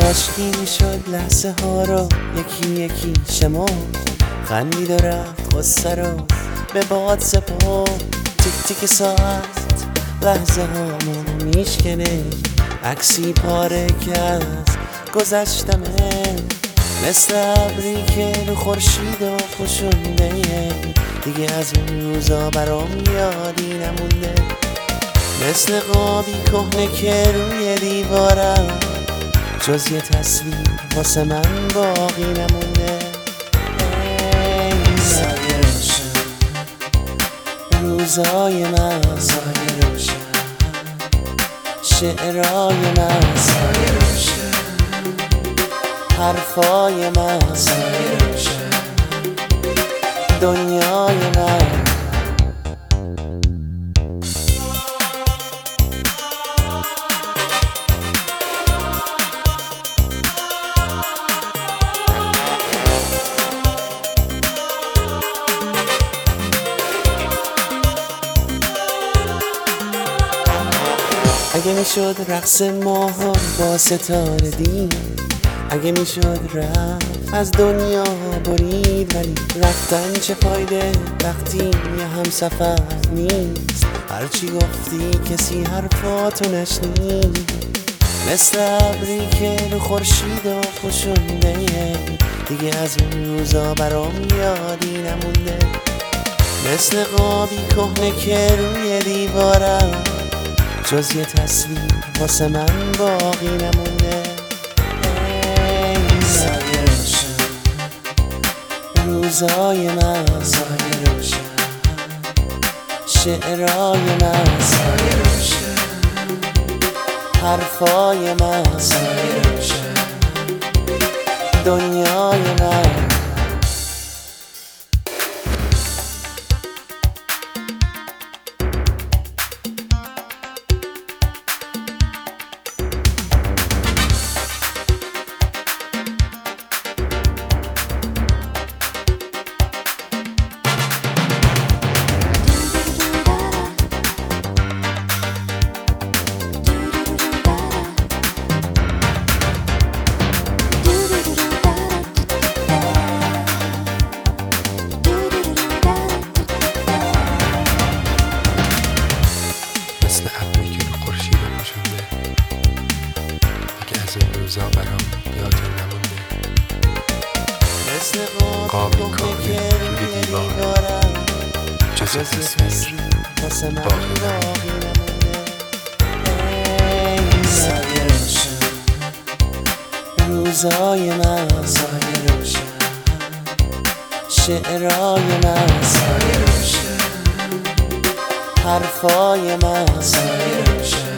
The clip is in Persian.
کاشکی میشد لحظه ها رو یکی یکی شمرد، خندید و رفت غصه رو به باد سپرد. تیک تیک ساعت لحظه هامو میشکنه، عکسی پاره که از گذشتمه، مثل ابری که رو خورشید و پوشونده، دیگه از اون روزا برام یادی نمونده. مثل قابی کهنه که روی دیوارم، جز یه تصویر واسه من باقی نمونده. سایه روشن روزای من، سایه روشن شعرهای من، سایه روشن حرفای من، سایه روشن دنیای من. اگه میشد رقص ماها با ستاره دید، اگه میشد رفت از دنیا برید، ولی رفتن چه فایده وقتی یه همسفر نیست؟ هرچی گفتی کسی حرفاتو نشنید، مثل ابری که رو خورشید و پوشونده، دیگه از اون روزا برام یادی نمونده. مثل قابی کهنه که روی دیوارم، جز یه تصویر واسه من باقی نمونده. سایه روشن روزای من، سایه روشن شعرهای من، سایه روشن حرفای من، سایه روشن دنیای من. مثل ابری که رو خورشید پوشونده، دیگه از اون روزا برام یادی نمونده. مثل قابی کهنه روی دیوارم، جز یه تصویر واسه من باقی باقی نمونده. سایه روشن روزای من، سایه روشن شعرهای من، سایه روشن حرفای من، سایه روشن